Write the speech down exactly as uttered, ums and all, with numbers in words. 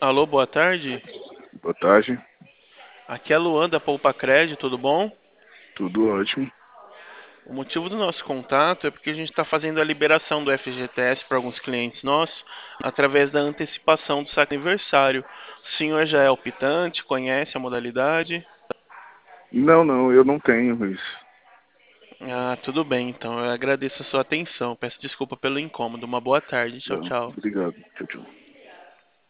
Alô, boa tarde. Boa tarde, Aqui é a Luan da Poupa Crédito, tudo bom? tudo ótimo. O motivo do nosso contato é porque a gente está fazendo a liberação do F G T S para alguns clientes nossos através da antecipação do saque aniversário. O senhor já é optante, conhece a modalidade? Não, não, eu não tenho isso. Ah, tudo bem, então eu agradeço a sua atenção. Peço desculpa pelo incômodo. Uma boa tarde. Tchau, Não, tchau. obrigado. Tchau, tchau.